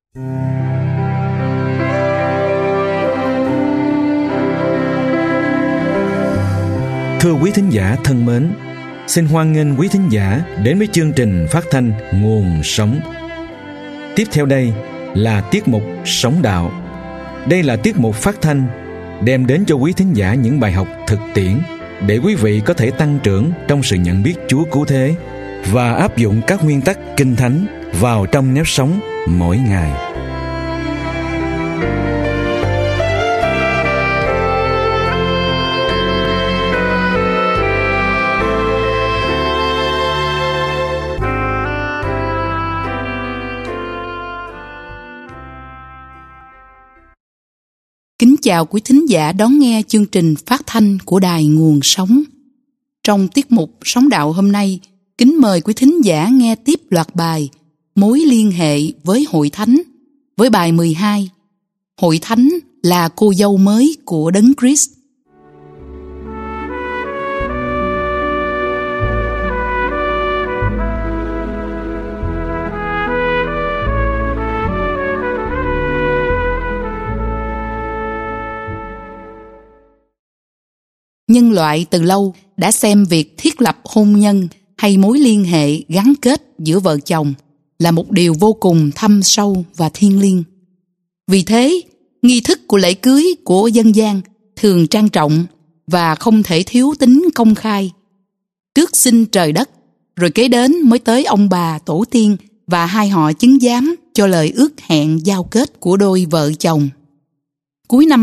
Thưa quý thính giả thân mến, xin hoan nghênh quý thính giả đến với chương trình phát thanh Nguồn Sống. Tiếp theo đây là tiết mục Sống Đạo. Đây là tiết mục phát thanh đem đến cho quý thính giả những bài học thực tiễn để quý vị có thể tăng trưởng trong sự nhận biết Chúa cứu thế và áp dụng các nguyên tắc Kinh Thánh vào trong nếp sống mỗi ngày. Kính chào quý thính giả đón nghe chương trình phát thanh của Đài Nguồn Sống. Trong tiết mục Sống Đạo hôm nay, kính mời quý thính giả nghe tiếp loạt bài Mối liên hệ với Hội Thánh với bài 12. Hội Thánh là cô dâu mới của Đấng Christ. Nhân loại từ lâu đã xem việc thiết lập hôn nhân hay mối liên hệ gắn kết giữa vợ chồng là một điều vô cùng thâm sâu và thiêng liêng. Vì thế, nghi thức của lễ cưới của dân gian thường trang trọng và không thể thiếu tính công khai. Trước xin trời đất, rồi kế đến mới tới ông bà tổ tiên và hai họ chứng giám cho lời ước hẹn giao kết của đôi vợ chồng. Cuối năm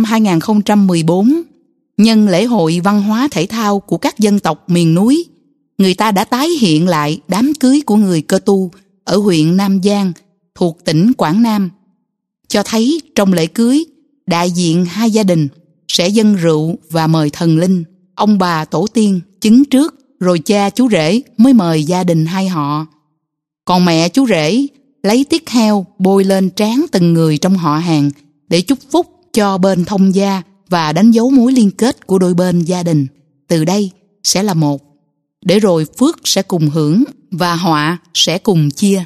2014, nhân lễ hội văn hóa thể thao của các dân tộc miền núi, người ta đã tái hiện lại đám cưới của người Cơ Tu ở huyện Nam Giang thuộc tỉnh Quảng Nam, cho thấy trong lễ cưới, đại diện hai gia đình sẽ dâng rượu và mời thần linh, ông bà tổ tiên chứng trước, rồi cha chú rể mới mời gia đình hai họ. Còn mẹ chú rể lấy tiết heo bôi lên trán từng người trong họ hàng để chúc phúc cho bên thông gia và đánh dấu mối liên kết của đôi bên gia đình. Từ đây sẽ là một, để rồi phước sẽ cùng hưởng và họa sẽ cùng chia.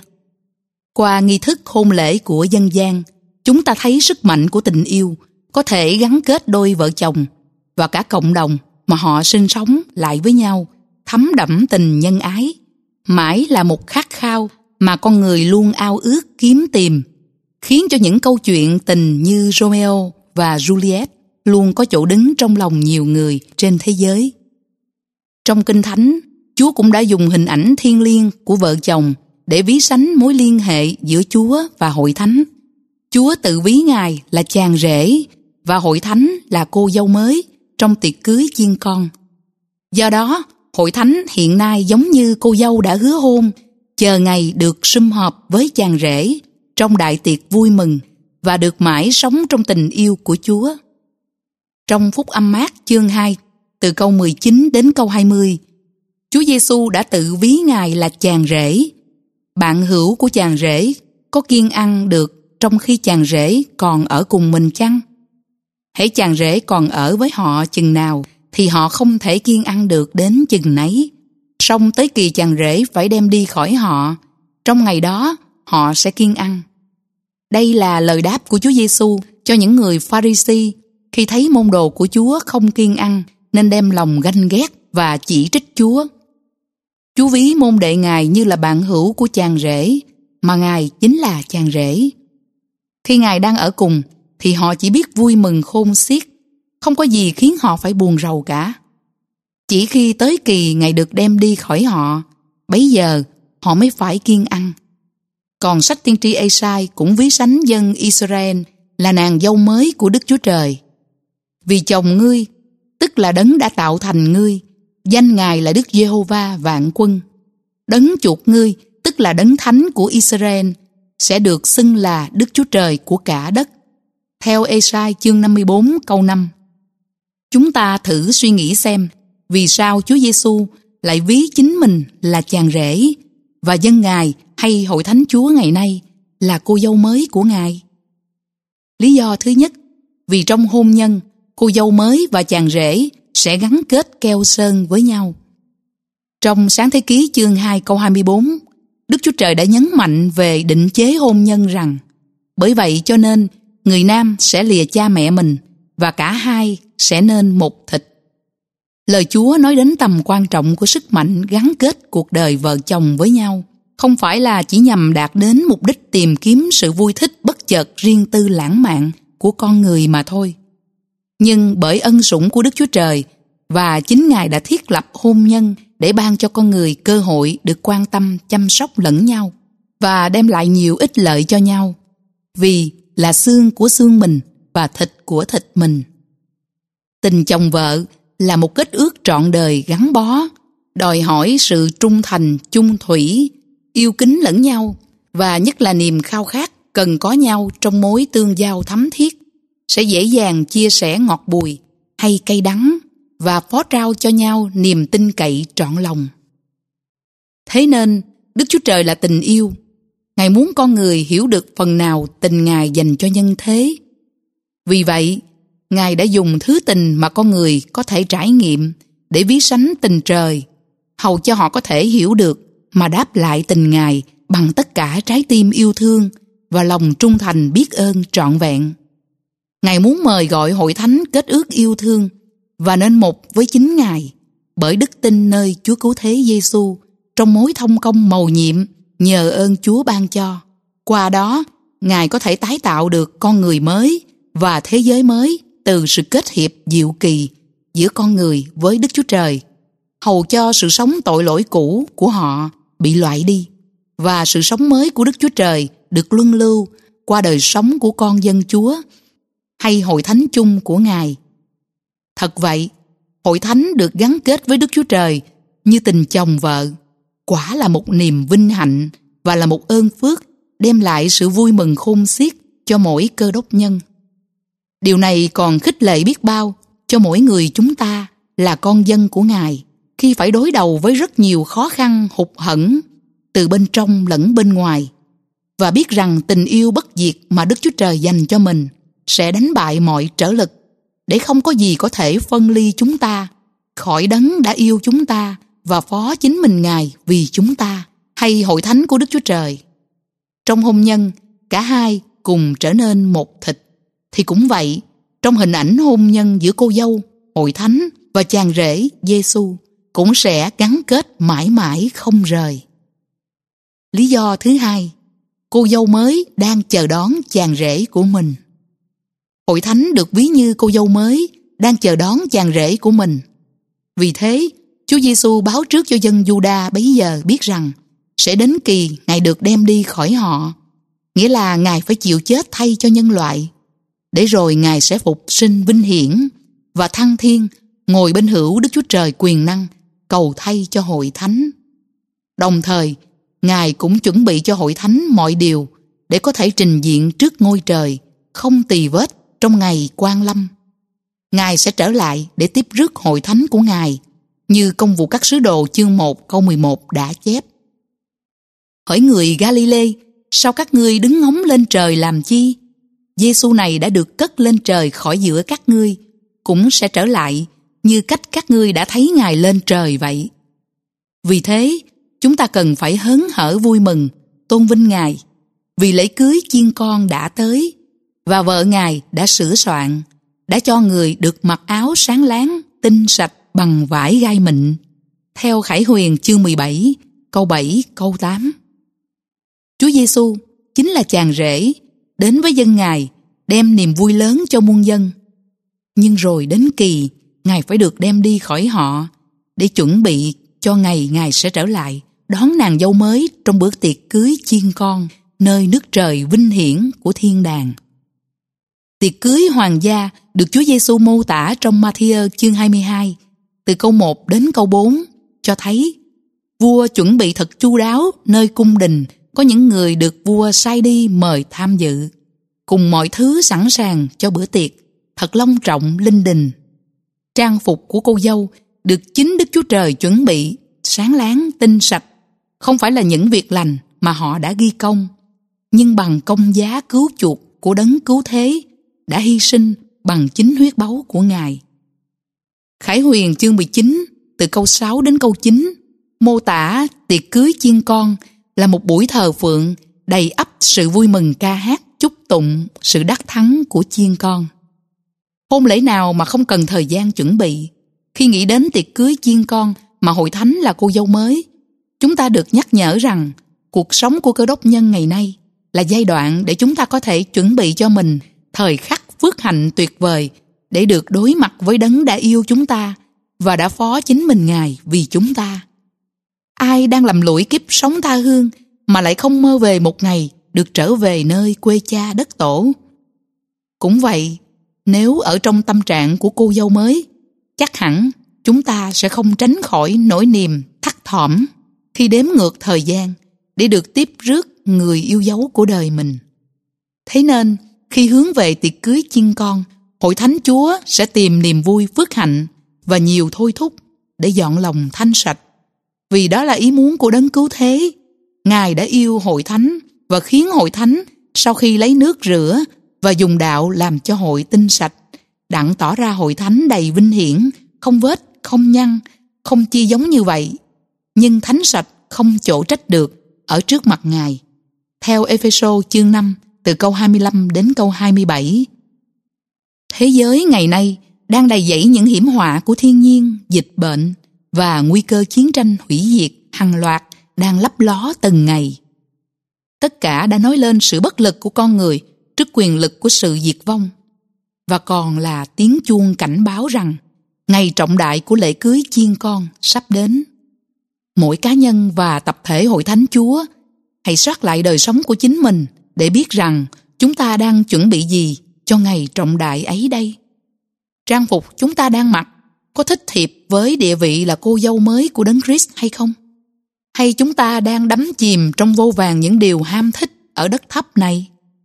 Qua nghi thức hôn lễ của dân gian, chúng ta thấy sức mạnh của tình yêu có thể gắn kết đôi vợ chồng và cả cộng đồng mà họ sinh sống lại với nhau, thấm đẫm tình nhân ái. Mãi là một khát khao mà con người luôn ao ước kiếm tìm, khiến cho những câu chuyện tình như Romeo và Juliet luôn có chỗ đứng trong lòng nhiều người trên thế giới. Trong Kinh Thánh, Chúa cũng đã dùng hình ảnh thiêng liêng của vợ chồng để ví sánh mối liên hệ giữa Chúa và Hội Thánh. Chúa tự ví Ngài là chàng rể và Hội Thánh là cô dâu mới trong tiệc cưới chiên con. Do đó, Hội Thánh hiện nay giống như cô dâu đã hứa hôn, chờ ngày được sum họp với chàng rể trong đại tiệc vui mừng và được mãi sống trong tình yêu của Chúa. Trong Phúc Âm Mác chương 2, từ câu 19 đến câu 20, Chúa Giêsu đã tự ví Ngài là chàng rể. Bạn hữu của chàng rể có kiêng ăn được trong khi chàng rể còn ở cùng mình chăng? Hễ chàng rể còn ở với họ chừng nào thì họ không thể kiêng ăn được đến chừng nấy. Song tới kỳ chàng rể phải đem đi khỏi họ, trong ngày đó họ sẽ kiêng ăn. Đây là lời đáp của Chúa Giêsu cho những người Pha-ri-si khi thấy môn đồ của Chúa không kiêng ăn nên đem lòng ganh ghét và chỉ trích Chúa. Chúa ví môn đệ Ngài như là bạn hữu của chàng rể, mà Ngài chính là chàng rể. Khi Ngài đang ở cùng thì họ chỉ biết vui mừng khôn xiết, không có gì khiến họ phải buồn rầu cả. Chỉ khi tới kỳ Ngài được đem đi khỏi họ, bấy giờ họ mới phải kiêng ăn. Còn sách tiên tri Ê-sai cũng ví sánh dân Israel là nàng dâu mới của Đức Chúa Trời. Vì chồng ngươi, tức là đấng đã tạo thành ngươi, danh Ngài là Đức Giê-hô-va vạn quân. Đấng chuộc ngươi, tức là đấng thánh của Israel, sẽ được xưng là Đức Chúa Trời của cả đất. Theo Ê-sai chương 54 câu 5. Chúng ta thử suy nghĩ xem, vì sao Chúa Giêsu lại ví chính mình là chàng rể và dân Ngài hay Hội Thánh Chúa ngày nay là cô dâu mới của Ngài? Lý do thứ nhất, vì trong hôn nhân, cô dâu mới và chàng rể sẽ gắn kết keo sơn với nhau. Trong Sáng Thế Ký chương 2 câu 24, Đức Chúa Trời đã nhấn mạnh về định chế hôn nhân rằng Bởi vậy cho nên người nam sẽ lìa cha mẹ mình và cả hai sẽ nên một thịt. Lời Chúa nói đến tầm quan trọng của sức mạnh gắn kết cuộc đời vợ chồng với nhau, không phải là chỉ nhằm đạt đến mục đích tìm kiếm sự vui thích bất chợt riêng tư lãng mạn của con người mà thôi. Nhưng bởi ân sủng của Đức Chúa Trời và chính Ngài đã thiết lập hôn nhân để ban cho con người cơ hội được quan tâm chăm sóc lẫn nhau và đem lại nhiều ích lợi cho nhau, vì là xương của xương mình và thịt của thịt mình. Tình chồng vợ là một kết ước trọn đời gắn bó, đòi hỏi sự trung thành, chung thủy, yêu kính lẫn nhau và nhất là niềm khao khát cần có nhau trong mối tương giao thắm thiết, sẽ dễ dàng chia sẻ ngọt bùi hay cay đắng và phó trao cho nhau niềm tin cậy trọn lòng. Thế nên, Đức Chúa Trời là tình yêu. Ngài muốn con người hiểu được phần nào tình Ngài dành cho nhân thế. Vì vậy, Ngài đã dùng thứ tình mà con người có thể trải nghiệm để ví sánh tình trời, hầu cho họ có thể hiểu được mà đáp lại tình Ngài bằng tất cả trái tim yêu thương và lòng trung thành biết ơn trọn vẹn. Ngài muốn mời gọi hội thánh kết ước yêu thương và nên một với chính Ngài bởi đức tin nơi Chúa Cứu Thế Giêsu trong mối thông công mầu nhiệm nhờ ơn Chúa ban cho. Qua đó, Ngài có thể tái tạo được con người mới và thế giới mới từ sự kết hiệp diệu kỳ giữa con người với Đức Chúa Trời, hầu cho sự sống tội lỗi cũ của họ bị loại đi và sự sống mới của Đức Chúa Trời được luân lưu qua đời sống của con dân Chúa hay hội thánh chung của Ngài. Thật vậy, hội thánh được gắn kết với Đức Chúa Trời như tình chồng vợ, quả là một niềm vinh hạnh và là một ơn phước đem lại sự vui mừng khôn xiết cho mỗi Cơ Đốc nhân. Điều này còn khích lệ biết bao cho mỗi người chúng ta là con dân của Ngài khi phải đối đầu với rất nhiều khó khăn hụt hẫng từ bên trong lẫn bên ngoài, và biết rằng tình yêu bất diệt mà Đức Chúa Trời dành cho mình sẽ đánh bại mọi trở lực, để không có gì có thể phân ly chúng ta khỏi Đấng đã yêu chúng ta và phó chính mình Ngài vì chúng ta, hay hội thánh của Đức Chúa Trời. Trong hôn nhân, cả hai cùng trở nên một thịt. Thì cũng vậy, trong hình ảnh hôn nhân giữa cô dâu, hội thánh và chàng rể Giêsu cũng sẽ gắn kết mãi mãi không rời. Lý do thứ hai, cô dâu mới đang chờ đón chàng rể của mình. Hội thánh được ví như cô dâu mới đang chờ đón chàng rể của mình. Vì thế, Chúa Giêsu báo trước cho dân Giu-đa bấy giờ biết rằng sẽ đến kỳ Ngài được đem đi khỏi họ, nghĩa là Ngài phải chịu chết thay cho nhân loại, để rồi Ngài sẽ phục sinh vinh hiển và thăng thiên, ngồi bên hữu Đức Chúa Trời quyền năng, cầu thay cho hội thánh. Đồng thời, Ngài cũng chuẩn bị cho hội thánh mọi điều để có thể trình diện trước ngôi trời, không tì vết trong ngày quan lâm. Ngài sẽ trở lại để tiếp rước hội thánh của Ngài, như Công vụ các sứ đồ chương 1 câu 11 đã chép. Hỡi người Ga-li-lê, sao các ngươi đứng ngóng lên trời làm chi? Giêsu này đã được cất lên trời khỏi giữa các ngươi, cũng sẽ trở lại như cách các ngươi đã thấy Ngài lên trời vậy. Vì thế, chúng ta cần phải hớn hở vui mừng, tôn vinh Ngài, vì lễ cưới chiên con đã tới, và vợ Ngài đã sửa soạn, đã cho người được mặc áo sáng láng, tinh sạch bằng vải gai mịn. Theo Khải Huyền chương 17, câu 7, câu 8. Chúa Giêsu chính là chàng rể đến với dân Ngài, đem niềm vui lớn cho muôn dân. Nhưng rồi đến kỳ, Ngài phải được đem đi khỏi họ để chuẩn bị cho ngày Ngài sẽ trở lại đón nàng dâu mới trong bữa tiệc cưới chiên con nơi nước trời vinh hiển của thiên đàng. Tiệc cưới hoàng gia được Chúa Giêsu mô tả trong Ma-thi-ơ chương 22 từ câu 1 đến câu 4 cho thấy vua chuẩn bị thật chu đáo nơi cung đình, có những người được vua sai đi mời tham dự, cùng mọi thứ sẵn sàng cho bữa tiệc thật long trọng linh đình. Trang phục của cô dâu được chính Đức Chúa Trời chuẩn bị sáng láng tinh sạch, không phải là những việc lành mà họ đã ghi công, nhưng bằng công giá cứu chuộc của Đấng Cứu Thế đã hy sinh bằng chính huyết báu của Ngài. Khải Huyền chương 19 từ câu 6 đến câu 9 mô tả tiệc cưới chiên con là một buổi thờ phượng đầy ắp sự vui mừng ca hát chúc tụng tụng sự đắc thắng của chiên con. Hôn lễ nào mà không cần thời gian chuẩn bị? Khi nghĩ đến tiệc cưới chiên con mà hội thánh là cô dâu mới, chúng ta được nhắc nhở rằng cuộc sống của Cơ Đốc nhân ngày nay là giai đoạn để chúng ta có thể chuẩn bị cho mình thời khắc phước hạnh tuyệt vời để được đối mặt với Đấng đã yêu chúng ta và đã phó chính mình Ngài vì chúng ta. Ai đang lầm lũi kiếp sống tha hương mà lại không mơ về một ngày được trở về nơi quê cha đất tổ? Cũng vậy, nếu ở trong tâm trạng của cô dâu mới, chắc hẳn chúng ta sẽ không tránh khỏi nỗi niềm thắt thỏm khi đếm ngược thời gian để được tiếp rước người yêu dấu của đời mình. Thế nên, khi hướng về tiệc cưới chiên con, Hội Thánh Chúa sẽ tìm niềm vui phước hạnh và nhiều thôi thúc để dọn lòng thanh sạch. Vì đó là ý muốn của Đấng Cứu Thế. Ngài đã yêu Hội Thánh và khiến Hội Thánh sau khi lấy nước rửa và dùng đạo làm cho hội tinh sạch, đặng tỏ ra Hội Thánh đầy vinh hiển, không vết, không nhăn, không chi giống như vậy, nhưng thánh sạch không chỗ trách được ở trước mặt Ngài. Theo Ê-phê-sô chương 5 từ câu 25 đến câu 27. Thế giới ngày nay đang đầy dẫy những hiểm họa của thiên nhiên, dịch bệnh và nguy cơ chiến tranh hủy diệt hàng loạt đang lấp ló từng ngày. Tất cả đã nói lên sự bất lực của con người trước quyền lực của sự diệt vong, và còn là tiếng chuông cảnh báo rằng ngày trọng đại của lễ cưới chiên con sắp đến. Mỗi cá nhân và tập thể Hội Thánh Chúa hãy soát lại đời sống của chính mình để biết rằng chúng ta đang chuẩn bị gì cho ngày trọng đại ấy đây. Trang phục chúng ta đang mặc có thích thiệp với địa vị là cô dâu mới của Đấng Christ hay không? Hay chúng ta đang đắm chìm trong vô vàn những điều ham thích ở đất thấp này?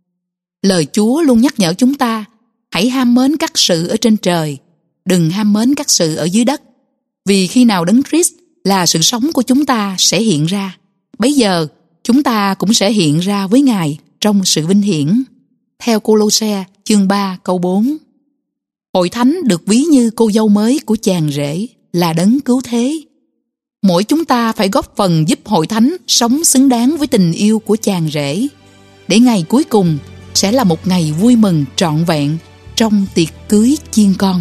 Lời Chúa luôn nhắc nhở chúng ta hãy ham mến các sự ở trên trời, đừng ham mến các sự ở dưới đất. Vì khi nào Đấng Christ là sự sống của chúng ta sẽ hiện ra, bấy giờ chúng ta cũng sẽ hiện ra với Ngài trong sự vinh hiển. Theo Cô-lô-se chương 3 câu 4. Hội Thánh được ví như cô dâu mới của chàng rể, là Đấng Cứu Thế. Mỗi chúng ta phải góp phần giúp Hội Thánh sống xứng đáng với tình yêu của chàng rể, để ngày cuối cùng sẽ là một ngày vui mừng trọn vẹn trong tiệc cưới chiên con.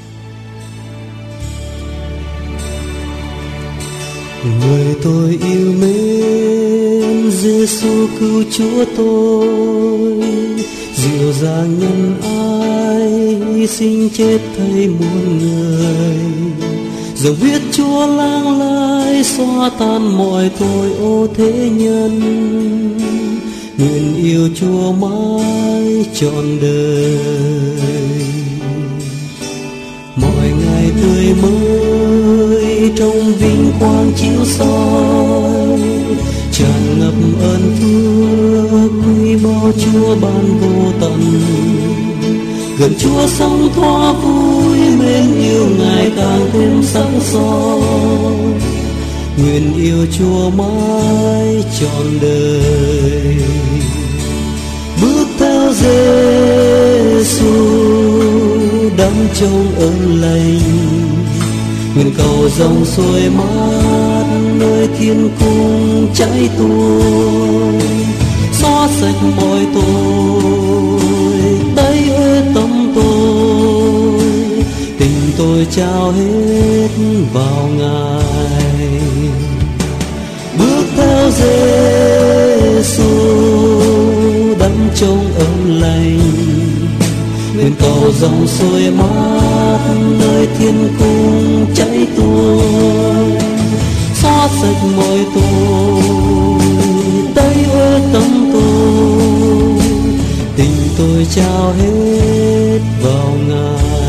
Người tôi yêu mến, Giê-xu cứu Chúa tôi, dịu dàng nhân ái, hy sinh chết thay muôn người. Dòng huyết Chúa lang lai, xóa tan mọi tội ô thế nhân. Nguyện yêu Chúa mãi trọn đời. Mọi ngày tươi mới trong vinh quang chiếu soi, tràn ngập ơn phước quý bao Chúa ban vô tận. Gần Chúa sống thoa vui, mến yêu Ngài càng thêm sáng soi. Nguyện yêu Chúa mãi trọn đời. Bước theo Giê-xu đắm trong ơn lành, nguyện cầu dòng suối mát nơi thiên cung chảy tuôn, xóa sạch mọi tội tẩy ơi tâm tôi. Tình tôi trao hết vào Ngài. Bước theo Giê-xu đắm trong ơn lành, nguyện cầu dòng suối mát nơi thiên cung chảy tuôn, xóa sạch mọi tội tẩy ơi tâm tôi. Tình tôi trao hết vào Ngài.